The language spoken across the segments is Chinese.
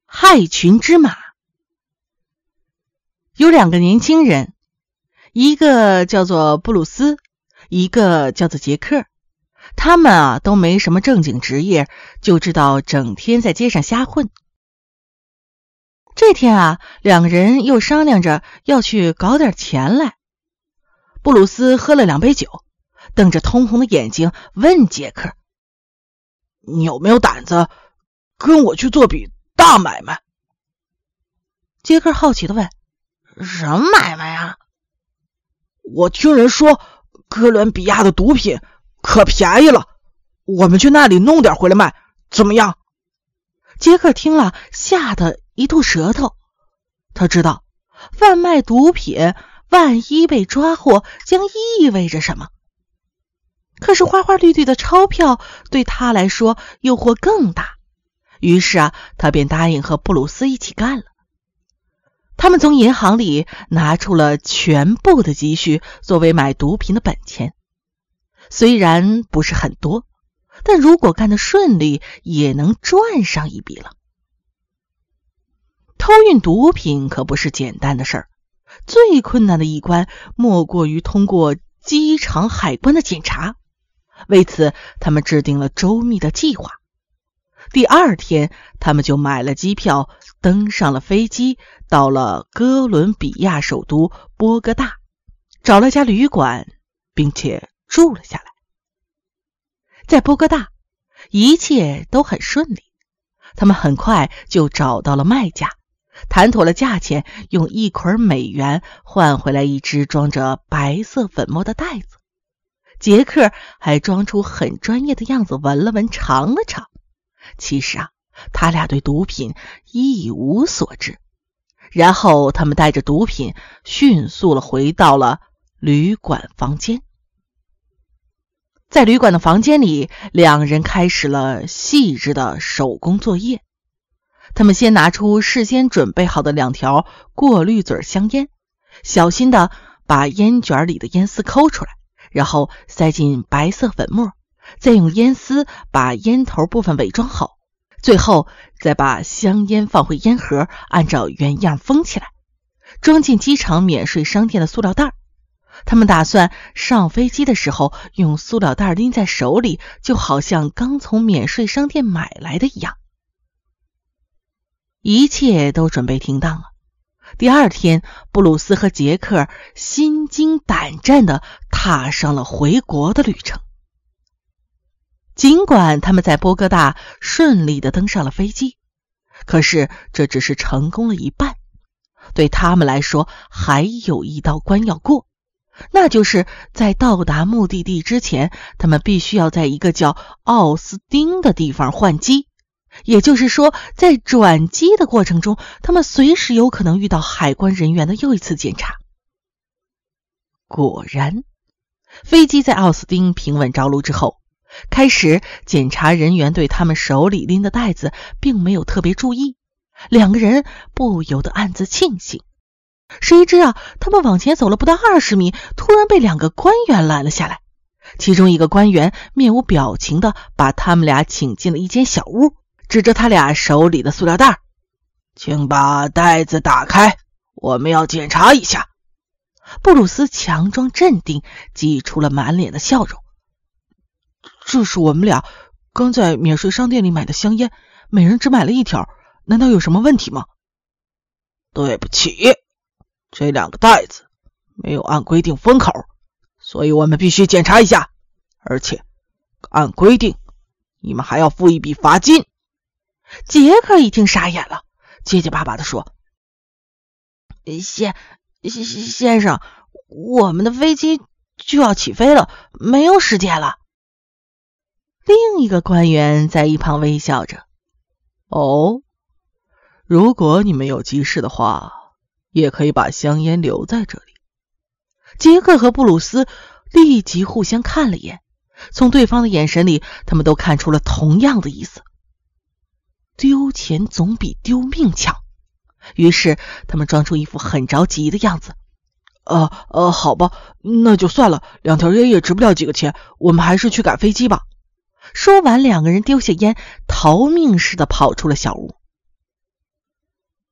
害群之马。有2个年轻人，一个叫做布鲁斯，一个叫做杰克。他们都没什么正经职业，就知道整天在街上瞎混。这天2个人又商量着要去搞点钱来。布鲁斯喝了2杯酒，瞪着通红的眼睛问杰克：“ 你有没有胆子跟我去做笔大买卖？” 杰克好奇地问：“什么买卖呀？”“ 我听人说哥伦比亚的毒品可便宜了，我们去那里弄点回来卖，怎么样？” 杰克听了吓得一吐舌头。他知道贩卖毒品万一被抓获将意味着什么，可是花花绿绿的钞票对他来说诱惑更大，于是他便答应和布鲁斯一起干了。他们从银行里拿出了全部的积蓄作为买毒品的本钱，虽然不是很多，但如果干得顺利也能赚上一笔了。偷运毒品可不是简单的事儿，最困难的一关莫过于通过机场海关的检查。为此他们制定了周密的计划。第2天他们就买了机票，登上了飞机，到了哥伦比亚首都波哥大，找了家旅馆并且住了下来。在波哥大一切都很顺利，他们很快就找到了卖家，谈妥了价钱，用1捆美元换回来一只装着白色粉末的袋子。杰克还装出很专业的样子，闻了闻，尝了尝。其实他俩对毒品一无所知。然后他们带着毒品迅速地回到了旅馆房间。在旅馆的房间里，2人开始了细致的手工作业。他们先拿出事先准备好的2条过滤嘴香烟，小心地把烟卷里的烟丝抠出来，然后塞进白色粉末，再用烟丝把烟头部分伪装好，最后再把香烟放回烟盒，按照原样封起来，装进机场免税商店的塑料袋。他们打算上飞机的时候用塑料袋拎在手里，就好像刚从免税商店买来的一样。一切都准备停当了。第2天，布鲁斯和杰克心惊胆战地踏上了回国的旅程。尽管他们在波哥大顺利地登上了飞机，可是这只是成功了一半。对他们来说，还有一道关要过，那就是在到达目的地之前，他们必须要在一个叫奥斯汀的地方换机。也就是说，在转机的过程中，他们随时有可能遇到海关人员的又一次检查。果然，飞机在奥斯汀平稳着陆之后，开始检查人员对他们手里拎的袋子并没有特别注意，2个人不由得暗自庆幸。谁知他们往前走了不到20米，突然被2个官员拦了下来。其中一个官员面无表情地把他们俩请进了一间小屋，指着他俩手里的塑料袋：“ 请把袋子打开，我们要检查一下。” 布鲁斯强装镇定，挤出了满脸的笑容：“ 这是我们俩刚在免税商店里买的香烟，每人只买了1条，难道有什么问题吗？”“对不起，这2个袋子没有按规定封口，所以我们必须检查一下，而且按规定你们还要付一笔罚金。” 杰克一听傻眼了，结结巴巴地说：“先生，我们的飞机就要起飞了，没有时间了。”另一个官员在一旁微笑着：“ 哦，如果你们有急事的话，也可以把香烟留在这里。” 杰克和布鲁斯立即互相看了一眼，从对方的眼神里，他们都看出了同样的意思。丢钱总比丢命强。于是他们装出一副很着急的样子。 好吧，那就算了，2条烟也值不了几个钱，我们还是去赶飞机吧。 说完，2个人丢下烟，逃命似的跑出了小屋。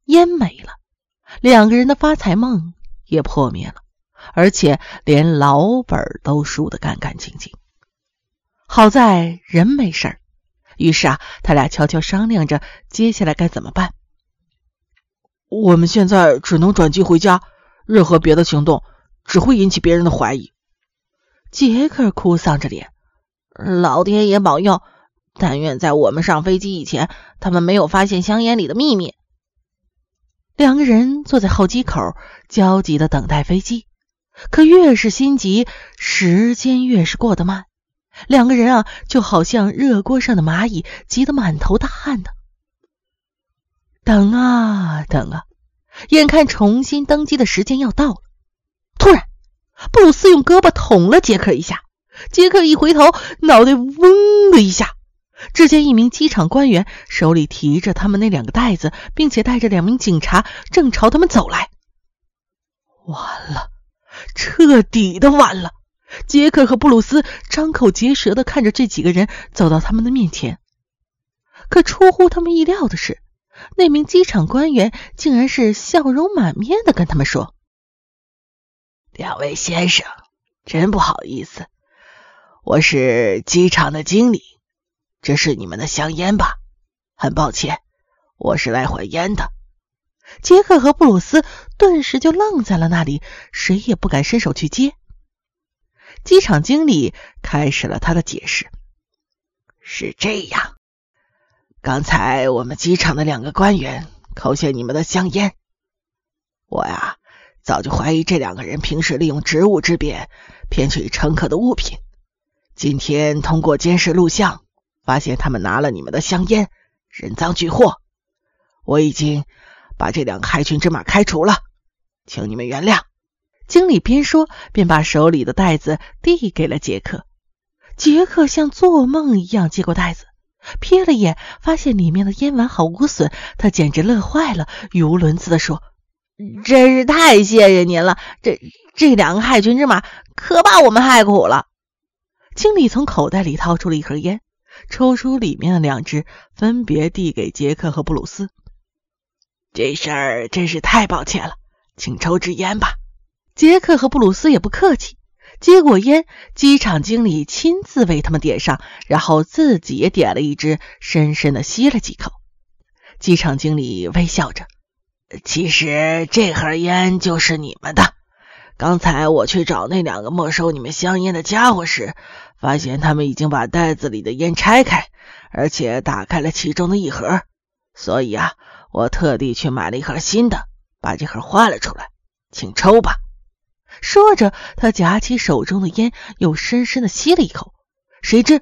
烟没了，两个人的发财梦也破灭了，而且连老本都输得干干净净。好在人没事儿，于是他俩悄悄商量着接下来该怎么办。 我们现在只能转机回家，任何别的行动只会引起别人的怀疑。 杰克哭丧着脸， 老天爷保佑，但愿在我们上飞机以前，他们没有发现香烟里的秘密。 两个人坐在候机口，焦急地等待飞机，可越是心急，时间越是过得慢。两个人就好像热锅上的蚂蚁，急得满头大汗的。等啊等啊，眼看重新登机的时间要到了，突然布鲁斯用胳膊捅了杰克一下，杰克一回头，脑袋嗡的一下，只见一名机场官员手里提着他们那两个袋子，并且带着2名警察正朝他们走来。完了，彻底的完了！杰克和布鲁斯张口结舌的看着这几个人走到他们的面前，可出乎他们意料的是，那名机场官员竟然是笑容满面的跟他们说： 两位先生，真不好意思，我是机场的经理，这是你们的香烟吧？很抱歉，我是来还烟的。 杰克和布鲁斯顿时就愣在了那里，谁也不敢伸手去接。机场经理开始了他的解释： 是这样，刚才我们机场的2个官员扣下你们的香烟，我早就怀疑这2个人平时利用职务之便骗取乘客的物品。今天通过监视录像，发现他们拿了你们的香烟，人赃俱获。我已经把这2个害群之马开除了，请你们原谅。 经理边说边把手里的袋子递给了杰克。杰克像做梦一样接过袋子，瞥了眼，发现里面的烟完好无损，他简直乐坏了，语无伦次地说： 真是太谢谢您了，这2个害群之马可把我们害苦了。 经理从口袋里掏出了一盒烟，抽出里面的2支，分别递给杰克和布鲁斯。 这事儿真是太抱歉了，请抽支烟吧。 杰克和布鲁斯也不客气，接过烟，机场经理亲自为他们点上，然后自己也点了一支，深深地吸了几口。机场经理微笑着： 其实这盒烟就是你们的，刚才我去找那2个没收你们香烟的家伙时，发现他们已经把袋子里的烟拆开，而且打开了其中的一盒，所以我特地去买了一盒新的，把这盒换了出来，请抽吧。 说着，他夹起手中的烟，又深深地吸了一口。谁知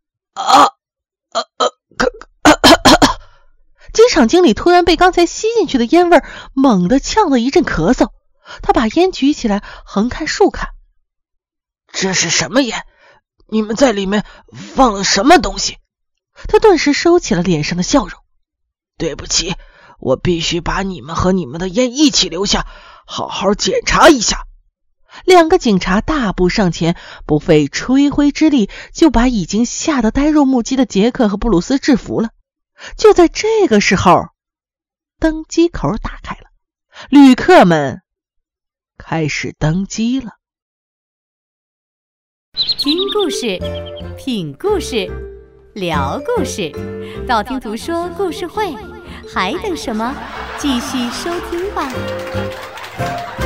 机场经理突然被刚才吸进去的烟味猛地呛了一阵咳嗽，他把烟举起来，横看竖看。 这是什么烟？你们在里面放了什么东西？ 他顿时收起了脸上的笑容。 对不起，我必须把你们和你们的烟一起留下，好好检查一下。 2个警察大步上前，不费吹灰之力就把已经吓得呆若木鸡的杰克和布鲁斯制服了。就在这个时候，登机口打开了，旅客们开始登机了。 听故事，品故事，聊故事，道听途说故事会，还等什么？继续收听吧。